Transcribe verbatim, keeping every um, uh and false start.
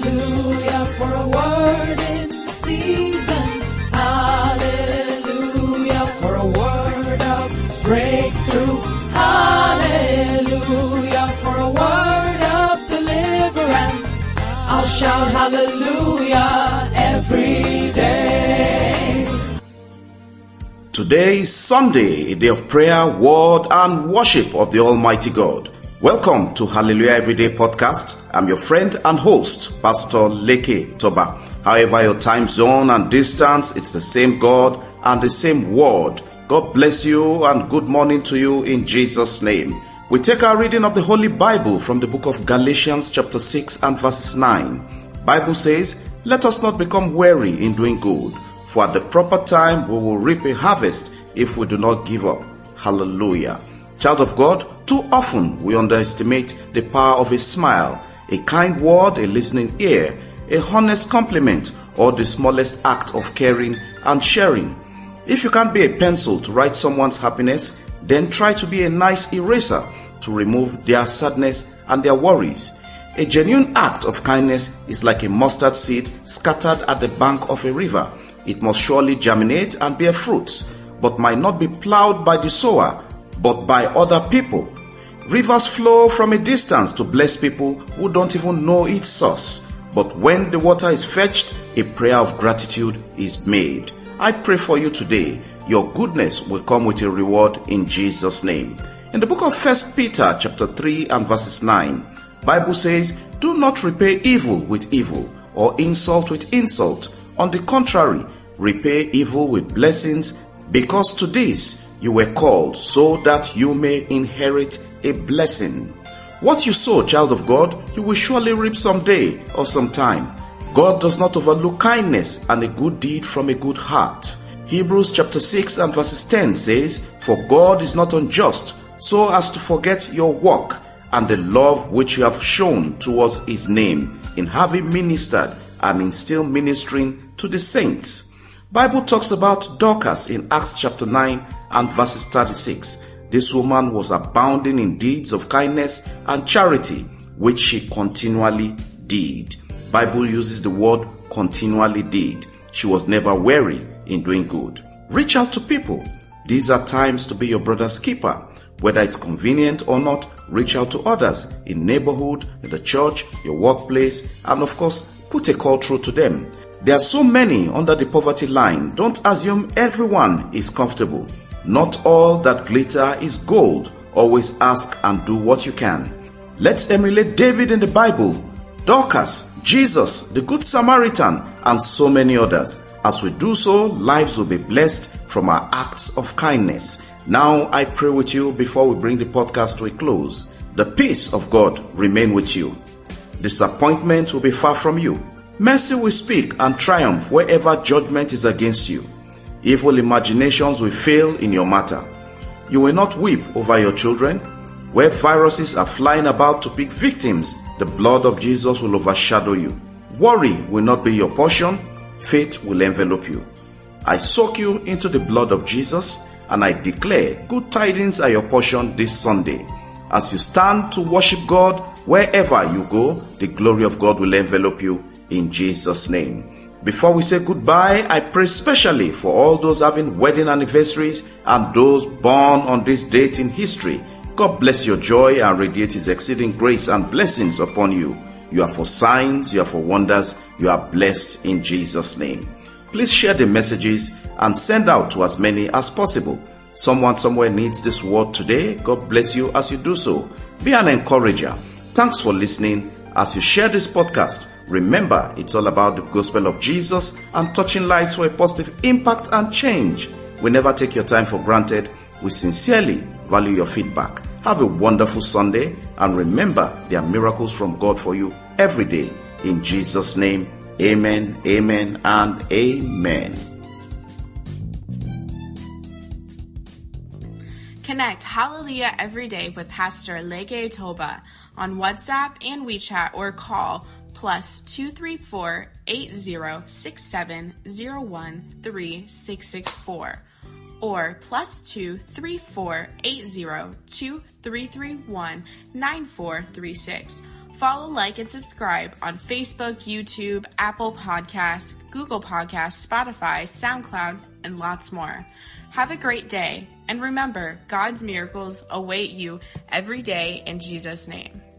Hallelujah for a word in season. Hallelujah for a word of breakthrough. Hallelujah for a word of deliverance. I'll shout hallelujah every day. Today is Sunday, a day of prayer, word, and worship of the Almighty God. Welcome to Hallelujah Everyday Podcast. I'm your friend and host, Pastor Leke Toba. However your time zone and distance, it's the same God and the same word. God bless you and good morning to you in Jesus' name. We take our reading of the Holy Bible from the book of Galatians chapter six and verse nine. Bible says, "Let us not become weary in doing good, for at the proper time we will reap a harvest if we do not give up." Hallelujah. Child of God, too often we underestimate the power of a smile, a kind word, a listening ear, a honest compliment, or the smallest act of caring and sharing. If you can't be a pencil to write someone's happiness, then try to be a nice eraser to remove their sadness and their worries. A genuine act of kindness is like a mustard seed scattered at the bank of a river. It must surely germinate and bear fruits, but might not be plowed by the sower, but by other people. Rivers flow from a distance to bless people who don't even know its source. But when the water is fetched, a prayer of gratitude is made. I pray for you today, your goodness will come with a reward in Jesus' name. In the book of First Peter chapter three and verses nine, Bible says, "Do not repay evil with evil, or insult with insult. On the contrary, repay evil with blessings, because to this you were called, so that you may inherit a blessing." What you sow, child of God, you will surely reap someday or sometime. God does not overlook kindness and a good deed from a good heart. Hebrews chapter six and verses ten says, "For God is not unjust, so as to forget your work and the love which you have shown towards his name, in having ministered and in still ministering to the saints." Bible talks about Dorcas in Acts chapter nine and verses thirty-six. This woman was abounding in deeds of kindness and charity, which she continually did. Bible uses the word continually did. She was never weary in doing good. Reach out to people. These are times to be your brother's keeper. Whether it's convenient or not, reach out to others in neighborhood, in the church, your workplace, and of course, put a call through to them. There are so many under the poverty line. Don't assume everyone is comfortable. Not all that glitter is gold. Always ask and do what you can. Let's emulate David in the Bible, Dorcas, Jesus, the Good Samaritan, and so many others. As we do so, lives will be blessed from our acts of kindness. Now I pray with you before we bring the podcast to a close. The peace of God remain with you. Disappointment will be far from you. Mercy will speak and triumph wherever judgment is against you. Evil imaginations will fail in your matter. You will not weep over your children. Where viruses are flying about to pick victims, the blood of Jesus will overshadow you. Worry will not be your portion. Faith will envelop you. I soak you into the blood of Jesus, and I declare good tidings are your portion this Sunday. As you stand to worship God, wherever you go, the glory of God will envelop you in Jesus' name. Before we say goodbye, I pray specially for all those having wedding anniversaries and those born on this date in history. God bless your joy and radiate his exceeding grace and blessings upon you. You are for signs, you are for wonders, you are blessed in Jesus' name. Please share the messages and send out to as many as possible. Someone somewhere needs this word today. God bless you as you do so. Be an encourager. Thanks for listening. As you share this podcast, remember it's all about the gospel of Jesus and touching lives for a positive impact and change. We never take your time for granted. We sincerely value your feedback. Have a wonderful Sunday, and remember there are miracles from God for you every day. In Jesus' name, amen, amen, and amen. Connect Hallelujah every day with Pastor Leke Toba on WhatsApp and WeChat, or call plus two three four, eight zero six seven zero one three six six four or plus two three four, eight zero two three three one nine four three six. Follow, like, and subscribe on Facebook, YouTube, Apple Podcasts, Google Podcasts, Spotify, SoundCloud, and lots more. Have a great day, and remember, God's miracles await you every day in Jesus' name.